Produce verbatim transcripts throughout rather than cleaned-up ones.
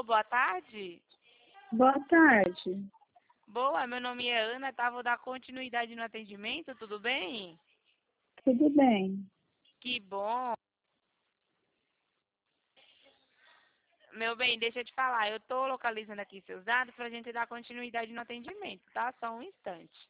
Alô, boa tarde. Boa tarde. Boa, meu nome é Ana, tá? Vou dar continuidade no atendimento, tudo bem? Tudo bem? Que bom. Meu bem, deixa eu te falar, eu tô localizando aqui seus dados pra gente dar continuidade no atendimento, tá? Só um instante.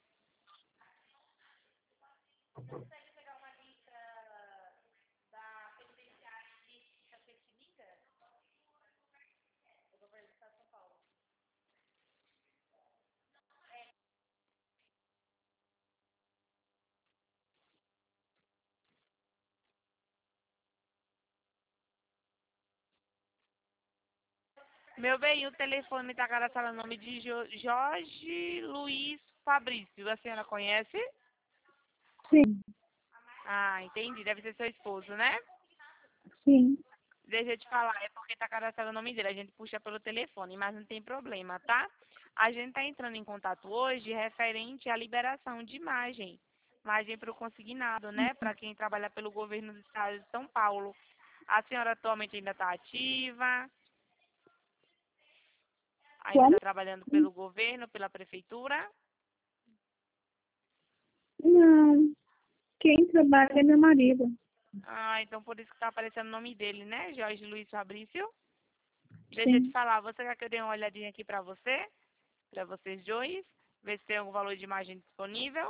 Meu bem, o telefone tá cadastrado no nome de Jo- Jorge Luiz Fabrício. A senhora conhece? Sim, Ah, entendi. Deve ser seu esposo, né? sim. Deixa eu te falar, é porque tá cadastrado o nome dele. A gente puxa pelo telefone, mas não tem problema, tá? A gente tá entrando em contato hoje referente à liberação de imagem. Imagem para o consignado, né? Para quem trabalha pelo governo do estado de São Paulo. A senhora atualmente ainda está ativa? Ainda Como? está trabalhando pelo governo, pela prefeitura? Não. Quem trabalha é meu marido. Ah, então por isso que tá aparecendo o nome dele, né? Jorge Luiz Fabrício. Deixa eu te Sim. falar, você quer que eu dê uma olhadinha aqui pra você? Pra vocês dois? Ver se tem algum valor de imagem disponível?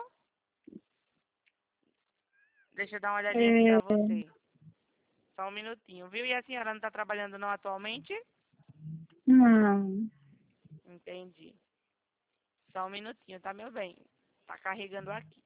Deixa eu dar uma olhadinha aqui pra É, você. Só um minutinho, viu? E a senhora não tá trabalhando não atualmente? não. Entendi. Só um minutinho, tá, meu bem? Tá carregando aqui.